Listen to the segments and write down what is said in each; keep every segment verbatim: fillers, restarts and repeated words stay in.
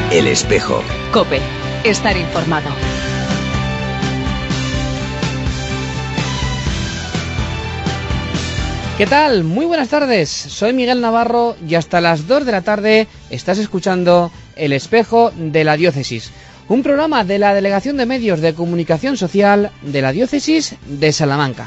El Espejo. COPE. Estar informado. ¿Qué tal? Muy buenas tardes. Soy Miguel Navarro y hasta las dos de la tarde estás escuchando El Espejo de la Diócesis, un programa de la Delegación de Medios de Comunicación Social de la Diócesis de Salamanca.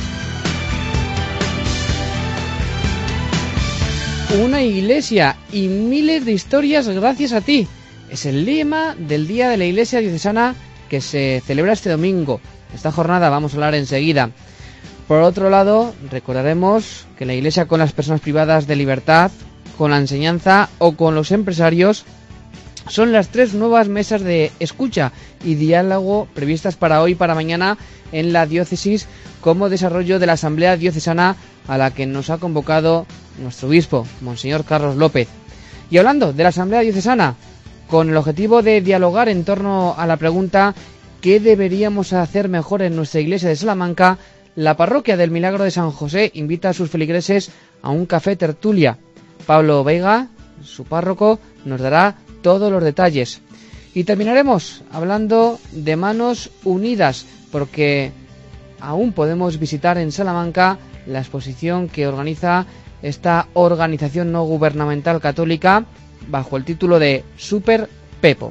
Una iglesia y miles de historias gracias a ti. Es el lema del Día de la Iglesia Diocesana que se celebra este domingo. Esta jornada vamos a hablar enseguida. Por otro lado, recordaremos que la Iglesia con las personas privadas de libertad, con la enseñanza o con los empresarios son las tres nuevas mesas de escucha y diálogo previstas para hoy y para mañana en la diócesis como desarrollo de la Asamblea Diocesana a la que nos ha convocado nuestro obispo, Monseñor Carlos López. Y hablando de la Asamblea Diocesana, con el objetivo de dialogar en torno a la pregunta ¿qué deberíamos hacer mejor en nuestra iglesia de Salamanca?, la parroquia del Milagro de San José invita a sus feligreses a un café tertulia. Pablo Veiga, su párroco, nos dará todos los detalles. Y terminaremos hablando de Manos Unidas, porque aún podemos visitar en Salamanca la exposición que organiza esta organización no gubernamental católica bajo el título de Super Pepo.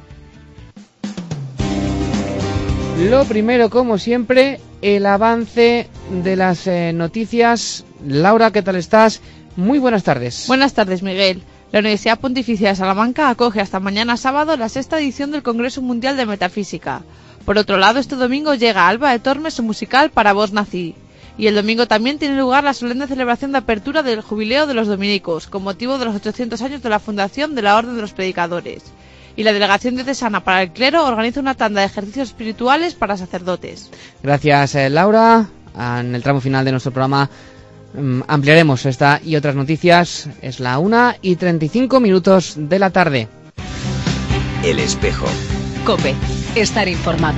Lo primero, como siempre, el avance de las eh, noticias. Laura, ¿qué tal estás? Muy buenas tardes. Buenas tardes, Miguel. La Universidad Pontificia de Salamanca acoge hasta mañana sábado la sexta edición del Congreso Mundial de Metafísica. Por otro lado, este domingo llega Alba de Tormes, su musical para voz nací. Y el domingo también tiene lugar la solemne celebración de apertura del Jubileo de los Dominicos, con motivo de los ochocientos años de la fundación de la Orden de los Predicadores. Y la Delegación Diocesana para el Clero organiza una tanda de ejercicios espirituales para sacerdotes. Gracias, eh, Laura. En el tramo final de nuestro programa um, ampliaremos esta y otras noticias. Es la una y treinta y cinco minutos de la tarde. El Espejo. COPE. Estar informado.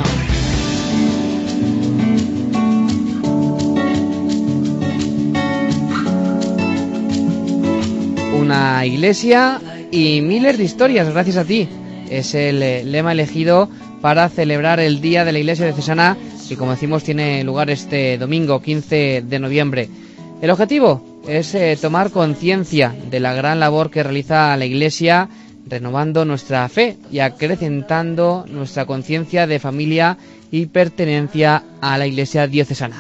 Una iglesia y miles de historias gracias a ti. Es el eh, lema elegido para celebrar el Día de la Iglesia Diocesana, que como decimos tiene lugar este domingo quince de noviembre. El objetivo es eh, tomar conciencia de la gran labor que realiza la Iglesia, renovando nuestra fe y acrecentando nuestra conciencia de familia y pertenencia a la Iglesia Diocesana.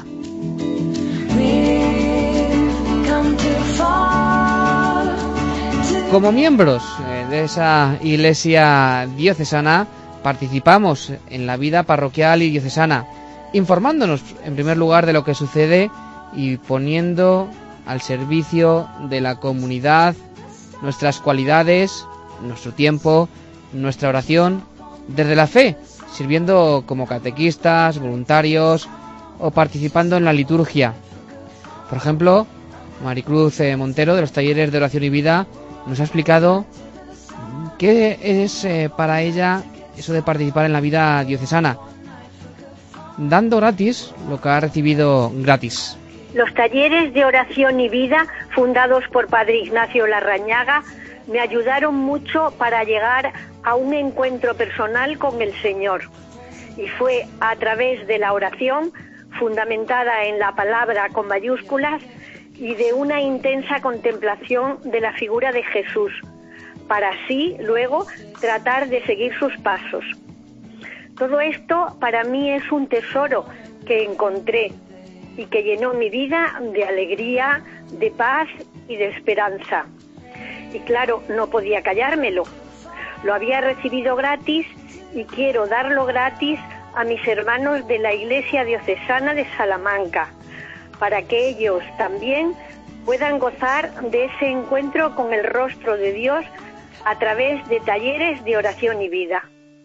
Como miembros eh, de esa Iglesia Diocesana, participamos en la vida parroquial y diocesana, informándonos en primer lugar de lo que sucede y poniendo al servicio de la comunidad nuestras cualidades, nuestro tiempo, nuestra oración, desde la fe, sirviendo como catequistas, voluntarios o participando en la liturgia. Por ejemplo, Maricruz eh, Montero, de los talleres de oración y vida, nos ha explicado qué es eh, para ella eso de participar en la vida diocesana, dando gratis lo que ha recibido gratis. Los talleres de oración y vida, fundados por Padre Ignacio Larrañaga, me ayudaron mucho para llegar a un encuentro personal con el Señor. Y fue a través de la oración, fundamentada en la palabra con mayúsculas, y de una intensa contemplación de la figura de Jesús, para así luego tratar de seguir sus pasos. Todo esto para mí es un tesoro que encontré y que llenó mi vida de alegría, de paz y de esperanza. Y claro, no podía callármelo. Lo había recibido gratis y quiero darlo gratis a mis hermanos de la Iglesia Diocesana de Salamanca, para que ellos también puedan gozar de ese encuentro con el rostro de Dios a través de talleres de oración y vida.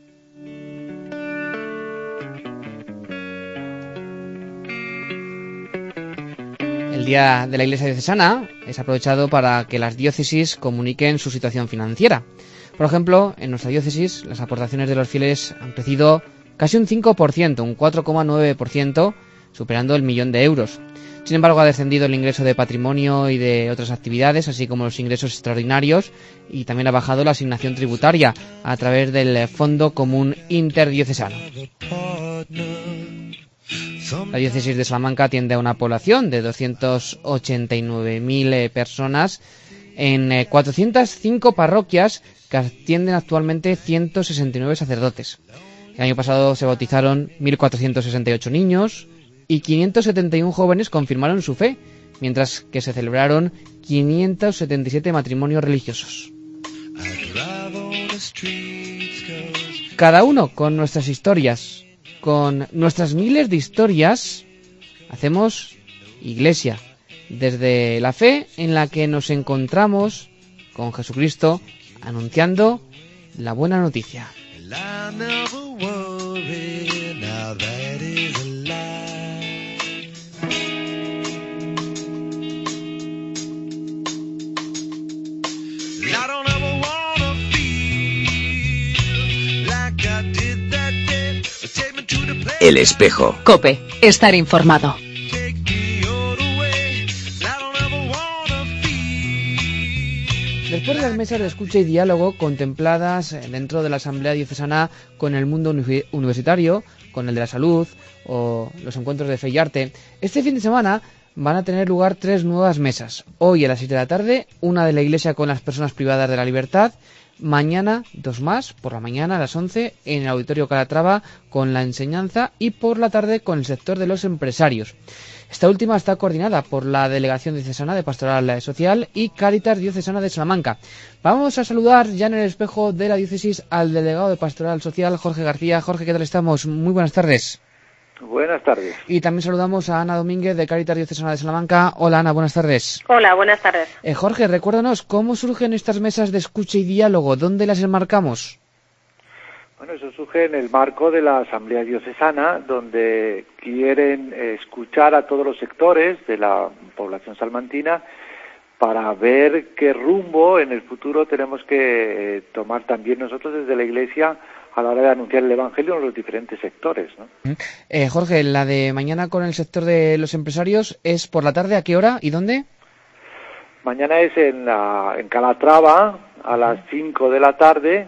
El Día de la Iglesia Diocesana es aprovechado para que las diócesis comuniquen su situación financiera. Por ejemplo, en nuestra diócesis las aportaciones de los fieles han crecido casi un cinco por ciento, un cuatro coma nueve por ciento, superando el millón de euros. Sin embargo, ha descendido el ingreso de patrimonio y de otras actividades, así como los ingresos extraordinarios, y también ha bajado la asignación tributaria a través del Fondo Común Interdiocesano. La diócesis de Salamanca atiende a una población de doscientas ochenta y nueve mil eh, personas en eh, cuatrocientas cinco parroquias que atienden actualmente ciento sesenta y nueve sacerdotes. El año pasado se bautizaron mil cuatrocientos sesenta y ocho niños y quinientos setenta y uno jóvenes confirmaron su fe, mientras que se celebraron quinientos setenta y siete matrimonios religiosos. Cada uno con nuestras historias, con nuestras miles de historias, hacemos iglesia, desde la fe en la que nos encontramos con Jesucristo, anunciando la buena noticia. El espejo. COPE. Estar informado. Después de las mesas de escucha y diálogo contempladas dentro de la Asamblea Diocesana con el mundo universitario, con el de la salud o los encuentros de fe y arte, este fin de semana van a tener lugar tres nuevas mesas. Hoy a las seis de la tarde, una de la Iglesia con las personas privadas de la libertad. Mañana, dos más, por la mañana a las once, en el Auditorio Calatrava con la enseñanza y por la tarde con el sector de los empresarios. Esta última está coordinada por la Delegación Diocesana de Pastoral Social y Cáritas Diocesana de Salamanca. Vamos a saludar ya en el espejo de la diócesis al delegado de Pastoral Social, Jorge García. Jorge, ¿qué tal estamos? Muy buenas tardes. Buenas tardes. Y también saludamos a Ana Domínguez de Cáritas Diocesana de Salamanca. Hola Ana, buenas tardes. Hola, buenas tardes. Eh, Jorge, recuérdanos, ¿cómo surgen estas mesas de escucha y diálogo? ¿Dónde las enmarcamos? Bueno, eso surge en el marco de la Asamblea Diocesana, donde quieren escuchar a todos los sectores de la población salmantina para ver qué rumbo en el futuro tenemos que eh, tomar también nosotros desde la Iglesia a la hora de anunciar el Evangelio en los diferentes sectores, ¿no? Eh, Jorge, la de mañana con el sector de los empresarios es por la tarde, ¿a qué hora y dónde? Mañana es en, la, en Calatrava a las cinco de la tarde,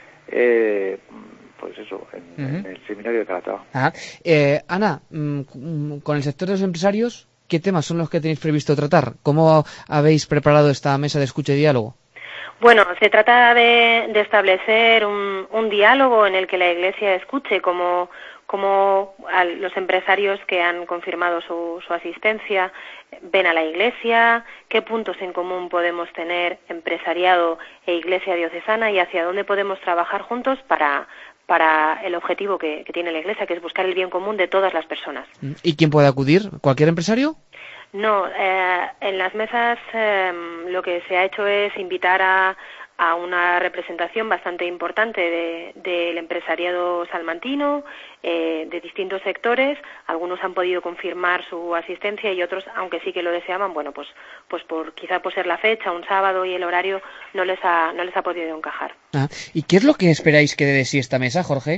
eh, pues eso, en, uh-huh. en el seminario de Calatrava. Ajá. Eh, Ana, con el sector de los empresarios, ¿qué temas son los que tenéis previsto tratar? ¿Cómo habéis preparado esta mesa de escucha y diálogo? Bueno, se trata de, de establecer un, un diálogo en el que la Iglesia escuche cómo, cómo a los empresarios que han confirmado su, su asistencia ven a la Iglesia, qué puntos en común podemos tener empresariado e Iglesia diocesana y hacia dónde podemos trabajar juntos para, para el objetivo que, que tiene la Iglesia, que es buscar el bien común de todas las personas. ¿Y quién puede acudir? ¿Cualquier empresario? No, eh, en las mesas eh, lo que se ha hecho es invitar a, a una representación bastante importante de, del empresariado salmantino, eh, de distintos sectores. Algunos han podido confirmar su asistencia y otros, aunque sí que lo deseaban, bueno, pues, pues por quizá por ser la fecha, un sábado y el horario, no les ha, no les ha podido encajar. Ah, ¿y qué es lo que esperáis que dé de sí esta mesa, Jorge?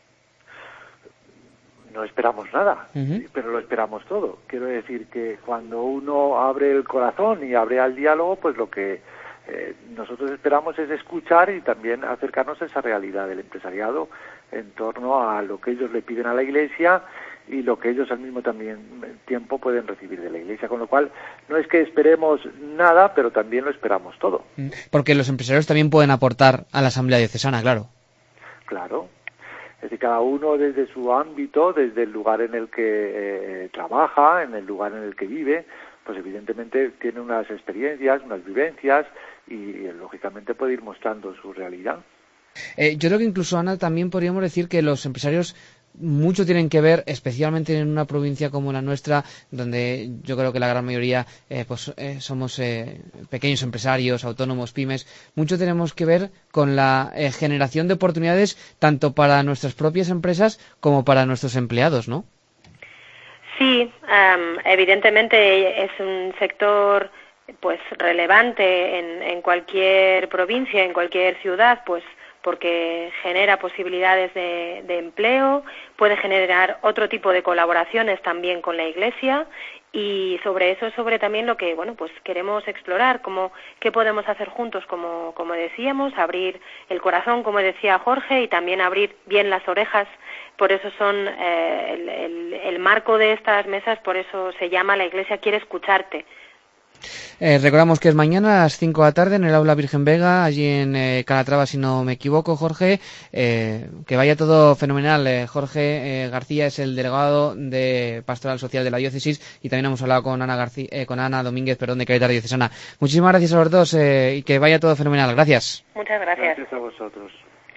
No esperamos nada, uh-huh. pero lo esperamos todo. Quiero decir que cuando uno abre el corazón y abre al diálogo, pues lo que eh, nosotros esperamos es escuchar y también acercarnos a esa realidad del empresariado en torno a lo que ellos le piden a la Iglesia y lo que ellos al mismo también tiempo pueden recibir de la Iglesia. Con lo cual, no es que esperemos nada, pero también lo esperamos todo. Porque los empresarios también pueden aportar a la Asamblea Diocesana, claro. Claro. Es decir, cada uno desde su ámbito, desde el lugar en el que eh, trabaja, en el lugar en el que vive, pues evidentemente tiene unas experiencias, unas vivencias y, eh, lógicamente puede ir mostrando su realidad. Eh, yo creo que incluso, Ana, también podríamos decir que los empresarios mucho tienen que ver, especialmente en una provincia como la nuestra, donde yo creo que la gran mayoría eh, pues eh, somos eh, pequeños empresarios, autónomos, pymes. Mucho tenemos que ver con la eh, generación de oportunidades tanto para nuestras propias empresas como para nuestros empleados, ¿no? Sí, um, evidentemente es un sector pues relevante en, en cualquier provincia, en cualquier ciudad, pues porque genera posibilidades de, de empleo, puede generar otro tipo de colaboraciones también con la Iglesia y sobre eso, sobre también lo que, bueno, pues queremos explorar, como qué podemos hacer juntos, como, como decíamos, abrir el corazón, como decía Jorge, y también abrir bien las orejas. Por eso son eh, el, el, el marco de estas mesas, por eso se llama La Iglesia quiere escucharte. Eh, recordamos que es mañana a las cinco de la tarde en el Aula Virgen Vega, allí en eh, Calatrava, si no me equivoco, Jorge. Eh, que vaya todo fenomenal. Eh, Jorge eh, García es el delegado de Pastoral Social de la Diócesis y también hemos hablado con Ana García, eh, con Ana Domínguez, perdón, de Caridad Diocesana. Muchísimas gracias a los dos eh, y que vaya todo fenomenal. Gracias. Muchas gracias. Gracias a vosotros.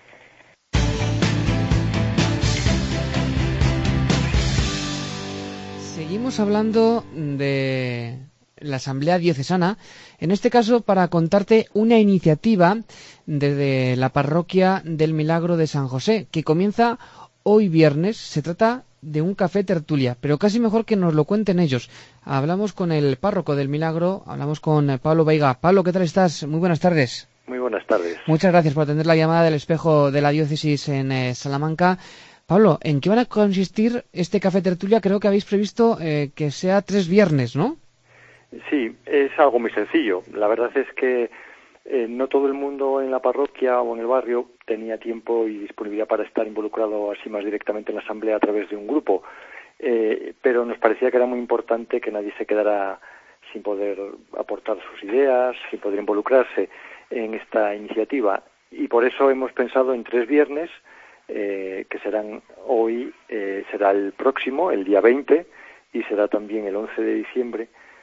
Seguimos hablando de la Asamblea Diocesana, en este caso para contarte una iniciativa desde la Parroquia del Milagro de San José, que comienza hoy viernes. Se trata de un café tertulia, pero casi mejor que nos lo cuenten ellos. Hablamos con el párroco del Milagro, hablamos con Pablo Veiga. Pablo, ¿qué tal estás? Muy buenas tardes. Muy buenas tardes. Muchas gracias por atender la llamada del espejo de la Diócesis en eh, Salamanca. Pablo, ¿en qué van a consistir este café tertulia? Creo que habéis previsto eh, que sea tres viernes, ¿no? Sí, es algo muy sencillo. La verdad es que eh, no todo el mundo en la parroquia o en el barrio tenía tiempo y disponibilidad para estar involucrado así más directamente en la asamblea a través de un grupo, eh, pero nos parecía que era muy importante que nadie se quedara sin poder aportar sus ideas, sin poder involucrarse en esta iniciativa, y por eso hemos pensado en tres viernes, eh, que serán hoy, eh, será el próximo, el día veinte, y será también el once de diciembre,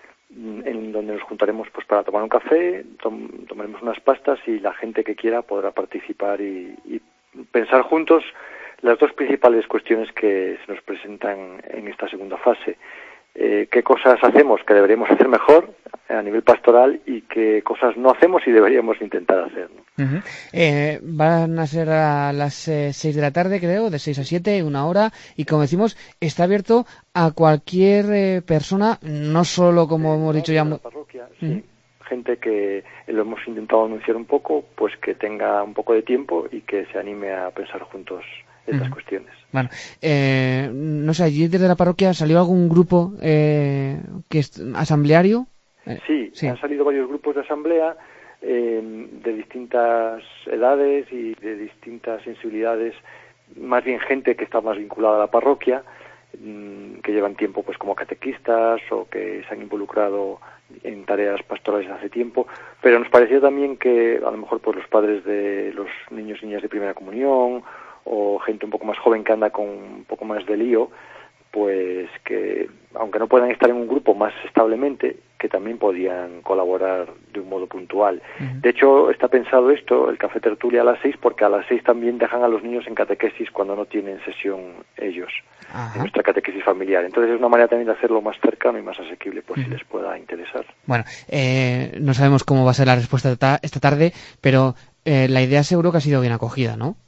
en donde nos juntaremos pues para tomar un café, tom tomaremos unas pastas y la gente que quiera podrá participar y, y pensar juntos las dos principales cuestiones que se nos presentan en esta segunda fase. Eh, qué cosas hacemos que deberíamos hacer mejor a nivel pastoral y qué cosas no hacemos y deberíamos intentar hacer, ¿no? Uh-huh. eh, van a ser a las eh, seis de la tarde, creo, de seis a siete, una hora, y como decimos, está abierto a cualquier eh, persona, no solo, como eh, hemos dicho ya... La parroquia, sí. Uh-huh. Gente que lo hemos intentado anunciar un poco, pues que tenga un poco de tiempo y que se anime a pensar juntos estas uh-huh. cuestiones. Bueno, eh, no sé, allí desde la parroquia salió algún grupo eh, que es asambleario. Eh, sí, sí, han salido varios grupos de asamblea eh, de distintas edades y de distintas sensibilidades, más bien gente que está más vinculada a la parroquia, mmm, que llevan tiempo pues como catequistas o que se han involucrado en tareas pastorales hace tiempo, pero nos pareció también que a lo mejor pues los padres de los niños y niñas de primera comunión o gente un poco más joven que anda con un poco más de lío, pues que aunque no puedan estar en un grupo más establemente, que también podían colaborar de un modo puntual. Uh-huh. De hecho, está pensado esto, el café tertulia a las seis, porque a las seis también dejan a los niños en catequesis cuando no tienen sesión ellos, uh-huh. en nuestra catequesis familiar. Entonces es una manera también de hacerlo más cercano y más asequible, por uh-huh. si les pueda interesar. Bueno, eh, no sabemos cómo va a ser la respuesta esta tarde, pero eh, la idea seguro que ha sido bien acogida, ¿no?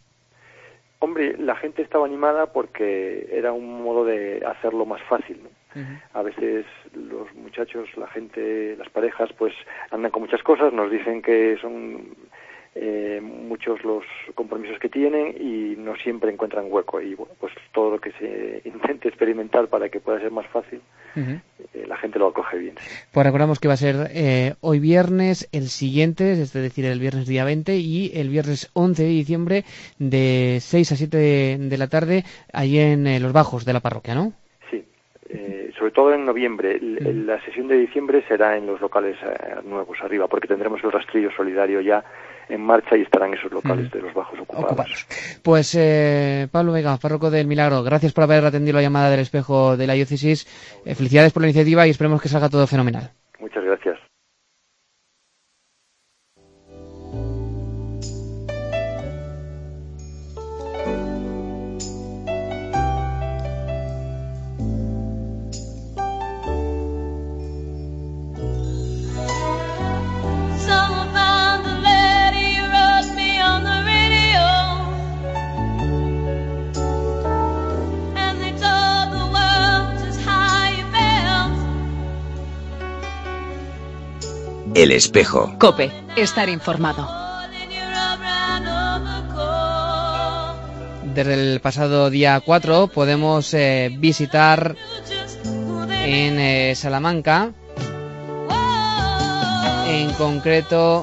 Hombre, la gente estaba animada porque era un modo de hacerlo más fácil, ¿no? Uh-huh. A veces los muchachos, la gente, las parejas, pues andan con muchas cosas, nos dicen que son eh, muchos los compromisos que tienen y no siempre encuentran hueco. Y bueno, pues todo lo que se intente experimentar para que pueda ser más fácil, uh-huh. eh, la gente lo acoge bien. Sí. Pues recordamos que va a ser eh, hoy viernes, el siguiente, es decir, el viernes día veinte y el viernes once de diciembre de seis a siete de, de la tarde, allí en eh, los bajos de la parroquia, ¿no? Sí, eh, sobre todo en noviembre. El, uh-huh. La sesión de diciembre será en los locales eh, nuevos arriba, porque tendremos el rastrillo solidario ya en marcha y estarán esos locales uh-huh. de los bajos ocupados. ocupados. Pues eh, Pablo Veiga, párroco del Milagro, gracias por haber atendido la llamada del espejo de la diócesis. Eh, felicidades por la iniciativa y esperemos que salga todo fenomenal. Muchas gracias. El espejo. COPE. Estar informado. Desde el pasado día cuatro podemos eh, visitar en eh, Salamanca, en concreto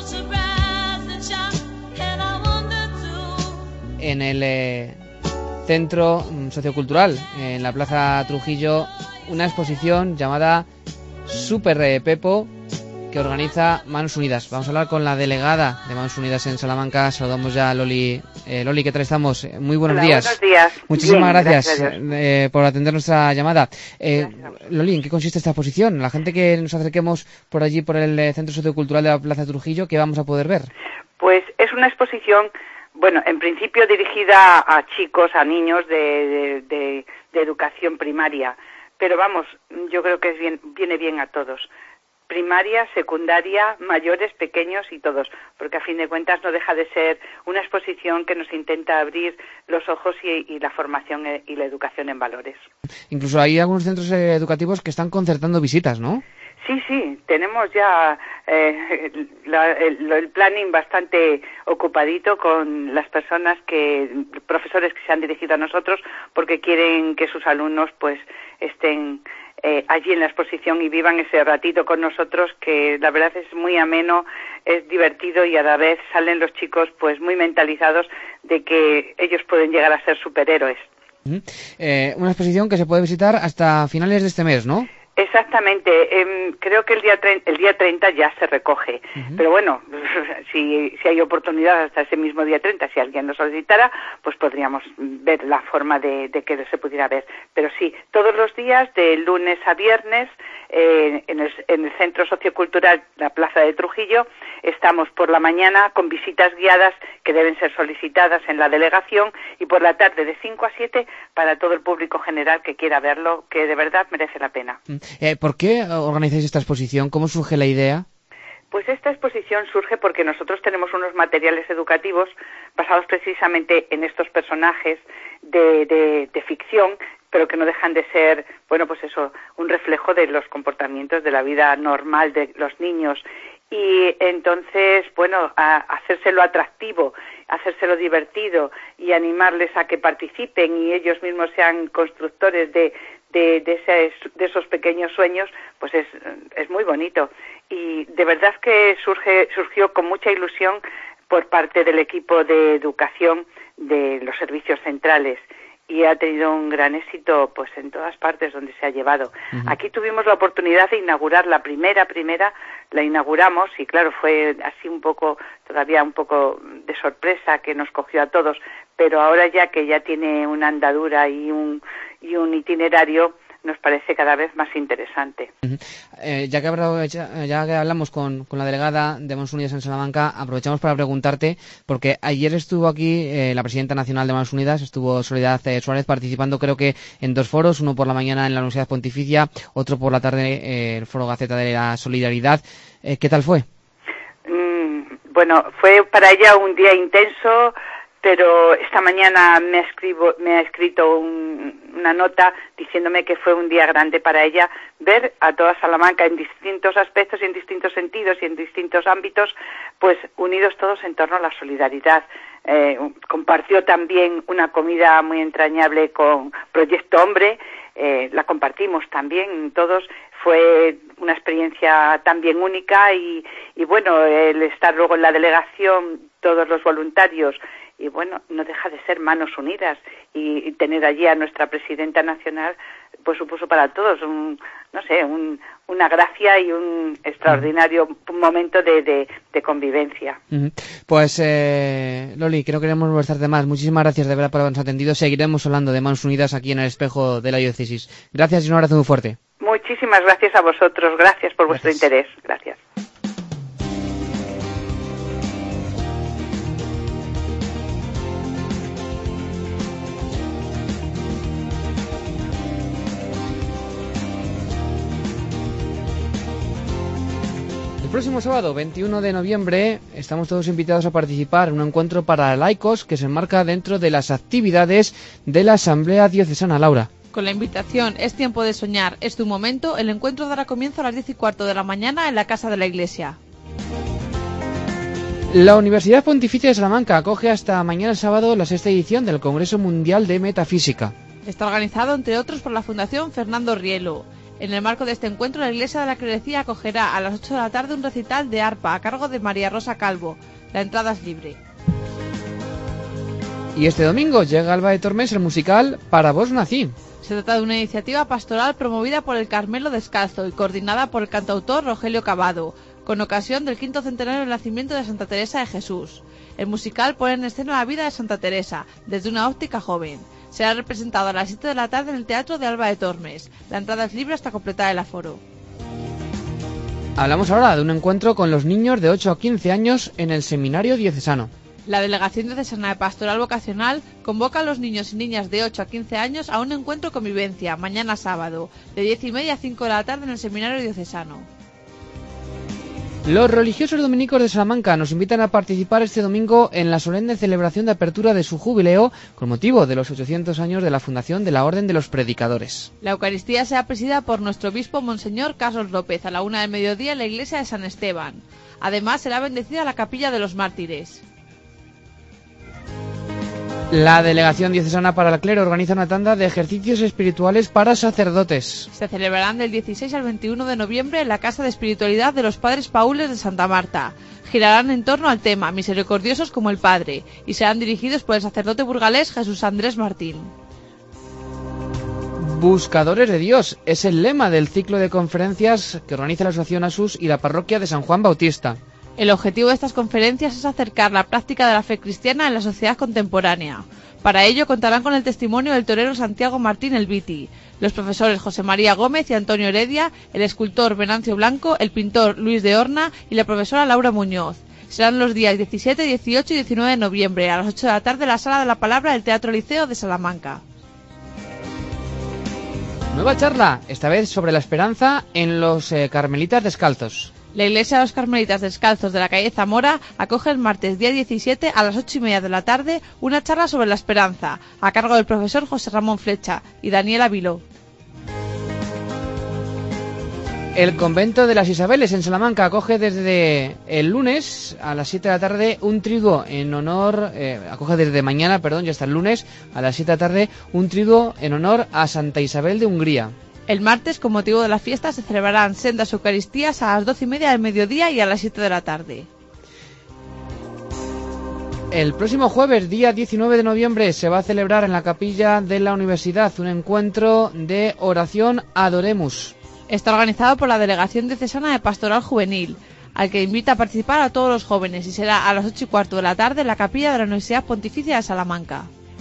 en el eh, Centro Sociocultural, en la Plaza Trujillo, una exposición llamada Super eh, Pepo, que organiza Manos Unidas. Vamos a hablar con la delegada de Manos Unidas en Salamanca. Saludamos ya a Loli. Eh, Loli, ¿qué tal estamos? Muy buenos Hola, días. Buenos días. Muchísimas Bien, gracias, gracias eh, por atender nuestra llamada. Eh, Loli, ¿en qué consiste esta exposición? La gente que nos acerquemos por allí, por el eh, Centro Sociocultural de la Plaza Trujillo, ¿qué vamos a poder ver? Pues es una exposición, bueno, en principio dirigida a chicos, a niños de, de, de, de educación primaria, pero vamos, yo creo que es bien, viene bien a todos. Primaria, secundaria, mayores, pequeños y todos, porque a fin de cuentas no deja de ser una exposición que nos intenta abrir los ojos y, y la formación y la educación en valores. Incluso hay algunos centros eh, educativos que están concertando visitas, ¿no? Sí, sí, tenemos ya eh, la, el, el planning bastante ocupadito con las personas que, profesores que se han dirigido a nosotros porque quieren que sus alumnos pues estén eh, allí en la exposición y vivan ese ratito con nosotros, que la verdad es muy ameno, es divertido y a la vez salen los chicos pues muy mentalizados de que ellos pueden llegar a ser superhéroes. Uh-huh. Eh, una exposición que se puede visitar hasta finales de este mes, ¿no? Exactamente, eh, creo que el día el día treinta ya se recoge, uh-huh. Pero bueno, si, si hay oportunidad hasta ese mismo día treinta, si alguien lo solicitara, pues podríamos ver la forma de, de que se pudiera ver. Pero sí, todos los días, de lunes a viernes, eh, en, el, en el Centro Sociocultural, la Plaza de Trujillo, estamos por la mañana con visitas guiadas que deben ser solicitadas en la delegación y por la tarde de cinco a siete para todo el público general que quiera verlo, que de verdad merece la pena. Eh, ¿Por qué organizáis esta exposición? ¿Cómo surge la idea? Pues esta exposición surge porque nosotros tenemos unos materiales educativos basados precisamente en estos personajes de, de, de ficción, pero que no dejan de ser, bueno, pues eso, un reflejo de los comportamientos de la vida normal de los niños. Y entonces, bueno, a hacérselo atractivo, hacérselo divertido y animarles a que participen y ellos mismos sean constructores de De, de, ese, de esos pequeños sueños, pues es, es muy bonito. Y de verdad que surge, surgió con mucha ilusión por parte del equipo de educación de los servicios centrales y ha tenido un gran éxito pues en todas partes donde se ha llevado. Uh-huh. Aquí tuvimos la oportunidad de inaugurar la primera, primera, la inauguramos y claro, fue así un poco, todavía un poco de sorpresa que nos cogió a todos, pero ahora ya que ya tiene una andadura y un y un itinerario, nos parece cada vez más interesante. Uh-huh. Eh, ya que ya, ya que hablamos con, con la delegada de Manos Unidas en Salamanca, aprovechamos para preguntarte, porque ayer estuvo aquí eh, la presidenta nacional de Manos Unidas, estuvo Soledad eh, Suárez, participando creo que en dos foros, uno por la mañana en la Universidad Pontificia, otro por la tarde eh, el Foro Gaceta de la Solidaridad. Eh, ¿Qué tal fue? Mm, bueno, fue para ella un día intenso, pero esta mañana me, escribo, me ha escrito un, una nota diciéndome que fue un día grande para ella ver a toda Salamanca en distintos aspectos y en distintos sentidos y en distintos ámbitos, pues unidos todos en torno a la solidaridad. Eh, compartió también una comida muy entrañable con Proyecto Hombre, eh, la compartimos también todos. Fue una experiencia también única y, y bueno, el estar luego en la delegación, todos los voluntarios, y bueno, no deja de ser Manos Unidas y, y tener allí a nuestra presidenta nacional, pues supuso para todos un, no sé, un, una gracia y un extraordinario momento de, de, de convivencia. Uh-huh. Pues eh, Loli, que no queremos molestarte más. Muchísimas gracias de verdad por habernos atendido. Seguiremos hablando de Manos Unidas aquí en el Espejo de la Diócesis. Gracias y un abrazo muy fuerte. Muchísimas gracias a vosotros. Gracias por vuestro gracias. interés. Gracias. El próximo sábado, veintiuno de noviembre, estamos todos invitados a participar en un encuentro para laicos que se enmarca dentro de las actividades de la Asamblea Diocesana. Laura. Con la invitación Es tiempo de soñar, es tu momento, el encuentro dará comienzo a las diez y cuarto de la mañana en la Casa de la Iglesia. La Universidad Pontificia de Salamanca acoge hasta mañana sábado la sexta edición del Congreso Mundial de Metafísica. Está organizado, entre otros, por la Fundación Fernando Rielo. En el marco de este encuentro, la Iglesia de la Clerecía acogerá a las ocho de la tarde un recital de arpa a cargo de María Rosa Calvo. La entrada es libre. Y este domingo llega a Alba de Tormes el musical Para vos nací. Se trata de una iniciativa pastoral promovida por el Carmelo Descalzo y coordinada por el cantautor Rogelio Cavado, con ocasión del quinto centenario del nacimiento de Santa Teresa de Jesús. El musical pone en escena la vida de Santa Teresa, desde una óptica joven. Será representado a las siete de la tarde en el Teatro de Alba de Tormes. La entrada es libre hasta completar el aforo. Hablamos ahora de un encuentro con los niños de ocho a quince años en el Seminario Diocesano. La Delegación Diocesana de Pastoral Vocacional convoca a los niños y niñas de ocho a quince años a un encuentro convivencia, mañana sábado, de diez y media a cinco de la tarde en el Seminario Diocesano. Los religiosos dominicos de Salamanca nos invitan a participar este domingo en la solemne celebración de apertura de su jubileo con motivo de los ochocientos años de la fundación de la Orden de los Predicadores. La Eucaristía será presidida por nuestro obispo Monseñor Carlos López a la una del mediodía en la iglesia de San Esteban. Además será bendecida la capilla de los mártires. La Delegación Diocesana para el Clero organiza una tanda de ejercicios espirituales para sacerdotes. Se celebrarán del dieciséis al veintiuno de noviembre en la Casa de Espiritualidad de los Padres Paules de Santa Marta. Girarán en torno al tema Misericordiosos como el Padre y serán dirigidos por el sacerdote burgalés Jesús Andrés Martín. Buscadores de Dios es el lema del ciclo de conferencias que organiza la Asociación Asus y la parroquia de San Juan Bautista. El objetivo de estas conferencias es acercar la práctica de la fe cristiana en la sociedad contemporánea. Para ello contarán con el testimonio del torero Santiago Martín El Viti, los profesores José María Gómez y Antonio Heredia, el escultor Venancio Blanco, el pintor Luis de Horna y la profesora Laura Muñoz. Serán los días diecisiete, dieciocho y diecinueve de noviembre a las ocho de la tarde en la Sala de la Palabra del Teatro Liceo de Salamanca. Nueva charla, esta vez sobre la esperanza en los eh, Carmelitas Descalzos. La Iglesia de los Carmelitas Descalzos de la calle Zamora acoge el martes día diecisiete a las ocho y media de la tarde una charla sobre la esperanza, a cargo del profesor José Ramón Flecha y Daniela Viló. El convento de las Isabeles en Salamanca acoge desde el lunes a las siete de la tarde un triduo en honor, eh, acoge desde mañana, perdón, ya hasta el lunes a las siete de la tarde un triduo en honor a Santa Isabel de Hungría. El martes, con motivo de la fiesta, se celebrarán sendas eucaristías a las doce y media del mediodía y a las siete de la tarde. El próximo jueves, día diecinueve de noviembre, se va a celebrar en la capilla de la universidad un encuentro de oración Adoremus. Está organizado por la Delegación Diocesana de Pastoral Juvenil, al que invita a participar a todos los jóvenes, y será a las ocho y cuarto de la tarde en la capilla de la Universidad Pontificia de Salamanca.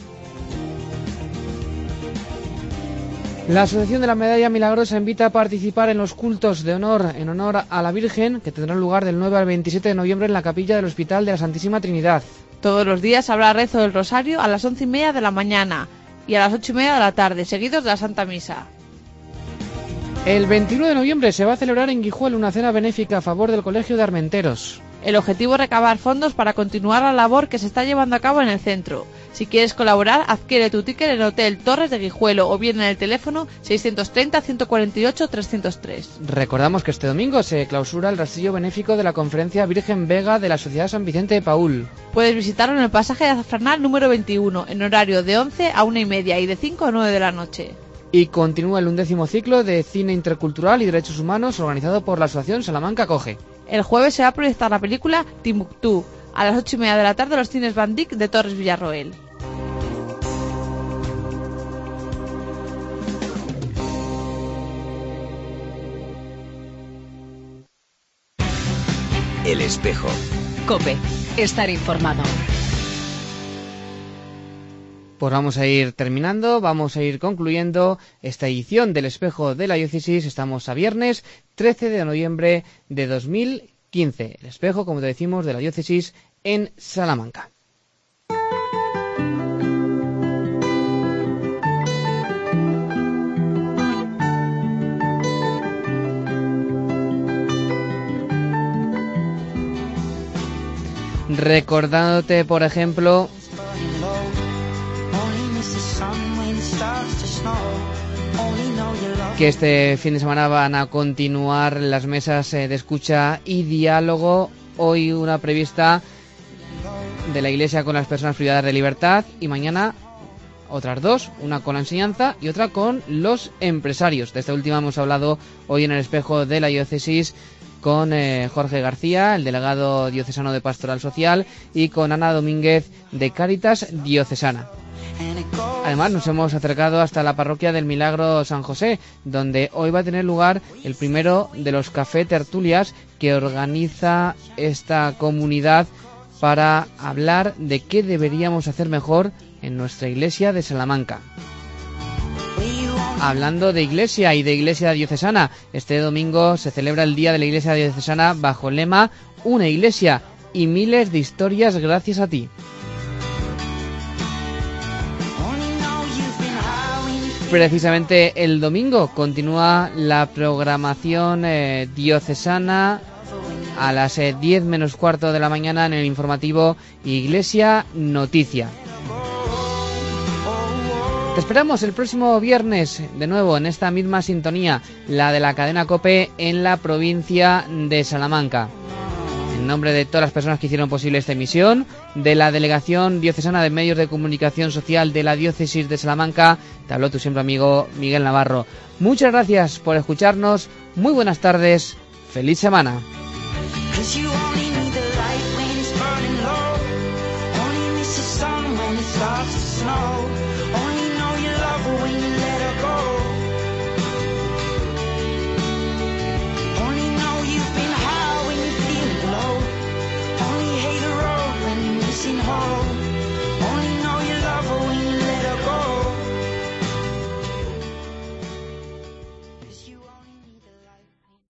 La Asociación de la Medalla Milagrosa invita a participar en los cultos de honor en honor a la Virgen, que tendrán lugar del nueve al veintisiete de noviembre en la capilla del Hospital de la Santísima Trinidad. Todos los días habrá rezo del Rosario a las once y media de la mañana y a las ocho y media de la tarde, seguidos de la Santa Misa. El veintiuno de noviembre se va a celebrar en Guijuelo una cena benéfica a favor del Colegio de Armenteros. El objetivo es recabar fondos para continuar la labor que se está llevando a cabo en el centro. Si quieres colaborar, adquiere tu ticket en el Hotel Torres de Guijuelo o bien en el teléfono seiscientos treinta, ciento cuarenta y ocho, trescientos tres. Recordamos que este domingo se clausura el rastrillo benéfico de la Conferencia Virgen Vega de la Sociedad San Vicente de Paúl. Puedes visitarlo en el pasaje de Azafranal número veintiuno, en horario de once a una y media y de cinco a nueve de la noche. Y continúa el undécimo ciclo de Cine Intercultural y Derechos Humanos organizado por la Asociación Salamanca Coge. El jueves se va a proyectar la película Timbuktu a las ocho y media de la tarde en los cines Van Dyck de Torres Villarroel. El espejo. COPE. Estar informado. Pues vamos a ir terminando, vamos a ir concluyendo esta edición del Espejo de la Diócesis. Estamos a viernes trece de noviembre de dos mil quince. El Espejo, como te decimos, de la Diócesis en Salamanca. Recordándote, por ejemplo, que este fin de semana van a continuar las mesas de escucha y diálogo. Hoy una prevista de la Iglesia con las personas privadas de libertad y mañana otras dos, una con la enseñanza y otra con los empresarios. De esta última hemos hablado hoy en el espejo de la diócesis con eh, Jorge García, el delegado diocesano de Pastoral Social, y con Ana Domínguez de Cáritas Diocesana. Además nos hemos acercado hasta la parroquia del Milagro San José, donde hoy va a tener lugar el primero de los café tertulias que organiza esta comunidad para hablar de qué deberíamos hacer mejor en nuestra iglesia de Salamanca. Hablando de iglesia y de iglesia diocesana, este domingo se celebra el Día de la Iglesia Diocesana bajo el lema Una iglesia y miles de historias gracias a ti. Precisamente el domingo continúa la programación eh, diocesana a las eh, diez menos cuarto de la mañana en el informativo Iglesia Noticia. Te esperamos el próximo viernes de nuevo en esta misma sintonía, la de la cadena COPE en la provincia de Salamanca. En nombre de todas las personas que hicieron posible esta emisión, de la Delegación Diocesana de Medios de Comunicación Social de la Diócesis de Salamanca, te habló tu siempre amigo Miguel Navarro. Muchas gracias por escucharnos, muy buenas tardes, feliz semana. Starts to snow.